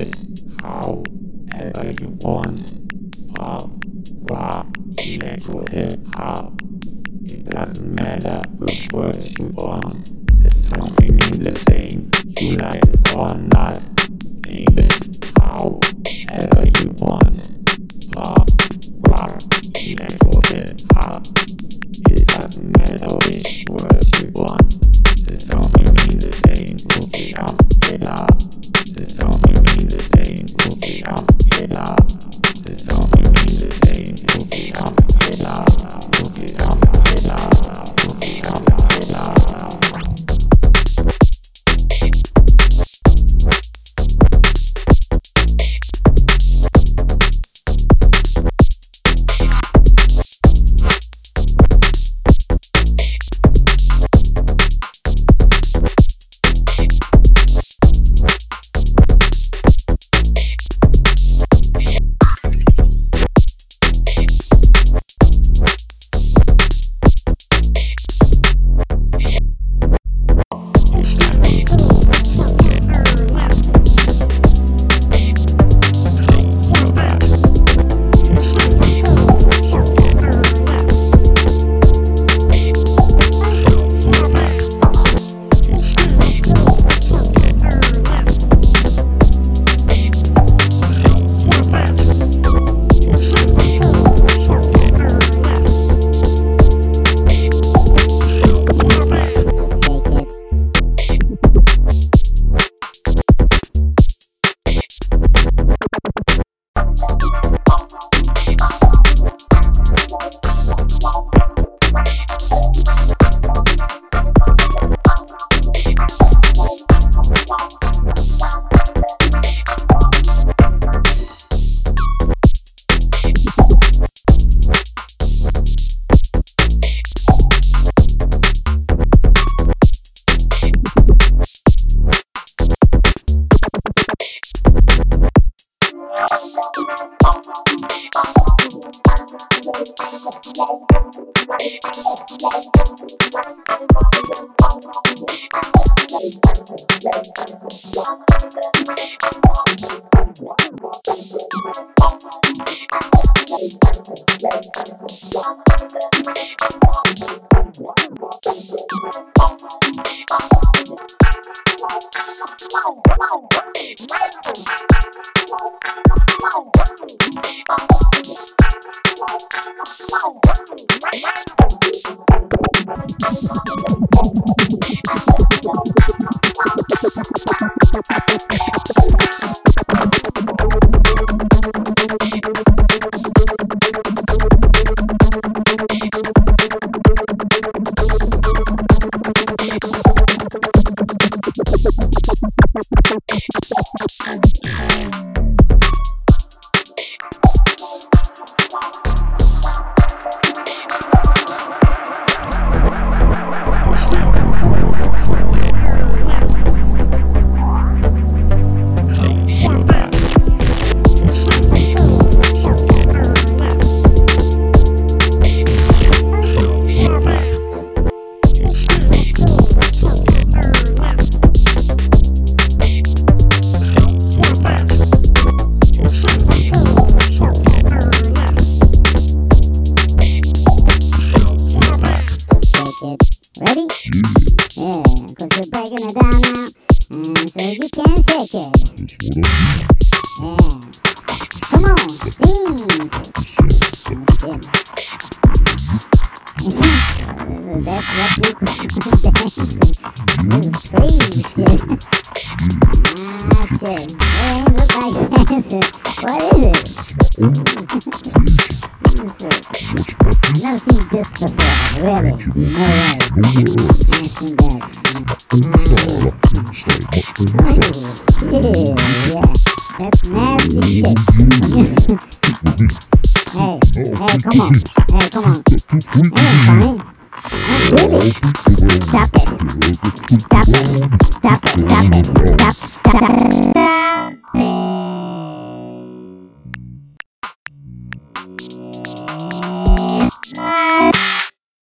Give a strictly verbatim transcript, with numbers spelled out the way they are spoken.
it however you want. Pop, rock, electro, hip hop. It doesn't matter which words you want. The song may mean the same, you like it or not. Name it however you want. Pop, rock, electro, hip hop. It doesn't matter which words you want. The song may mean the same, look it up, it up. The song may mean the same, look it up, it up. The song may mean the same, look it up, it up. Look it up, it up. Look it up, it up. Ready? Yeah, cause we're breaking it down now, and so you can shake it. Yeah. Come on, beans. That's what you dancing. This is crazy shit. That's it. It ain't look like dancing. What is it? I've never seen this before, really. No way. I've seen that. Oh, yeah. That's nasty shit. Hey, hey, come on. Hey, come on. It ain't funny. Not really. Stop it. Stop it. Stop it. Stop it. Stop.